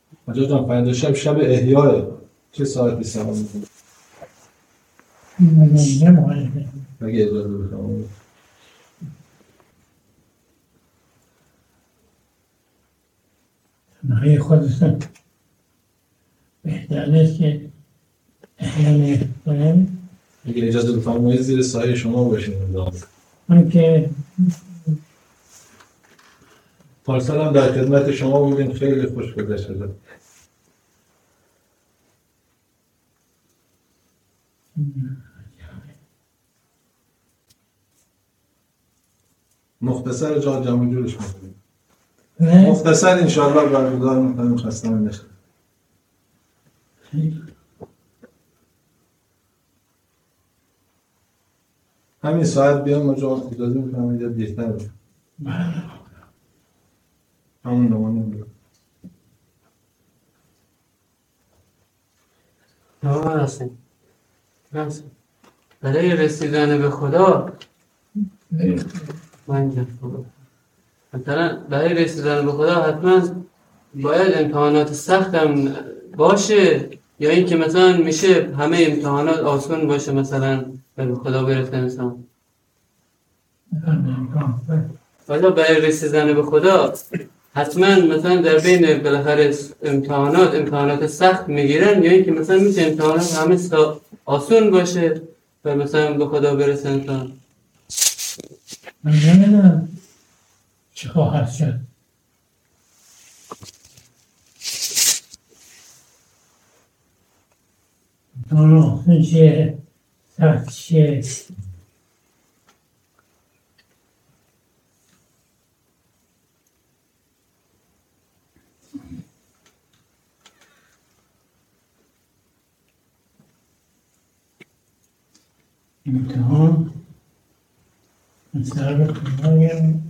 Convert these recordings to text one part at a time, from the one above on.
آجا جان فردا شب احیای چه ساعتی سلام میکنم؟ نمایده اگه اجازه بکنم تنهایی خودتون بهتر نیست که احیانه کنیم. اگه اجازه بفرمایید زیر سایه شما باشیم. من که پارسال هم در خدمت شما بودیم، خیلی خوش گذشت. مختصر جا جمع جورش میکنیم. مختصر انشاءالله برگزار میکنیم. خسته نباشید. همین ساعت بیام اونجا اجازه میکنم اینجا دیرتر باشم. همون نمانه میگم. برای رسیدن به خدا مثلا برای رسیدن به خدا حتما باید امتحانات سخت هم باشه، یا این که مثلا میشه همه امتحانات آسان باشه مثلا به خدا برسه انسان؟ حالا برای رسیدن به خدا حتما مثلا در بین بالاخره امتحانات سخت میگیرن، یا این که مثلا میشه امتحانات همه آسان باشه و مثلا به خدا برسه انسان؟ من نمیدونم چه خواهد شد. آسان شه سخت شه امتحان سر به خدایم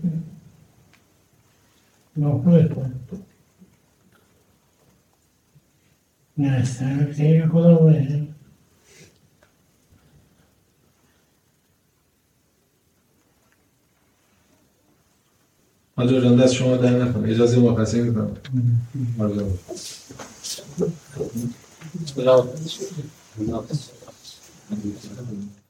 ناخوه کنم، نه سر خیلی خدا باید. آجا جان دست شما در نکنه، اجازه مرخصی میکنم.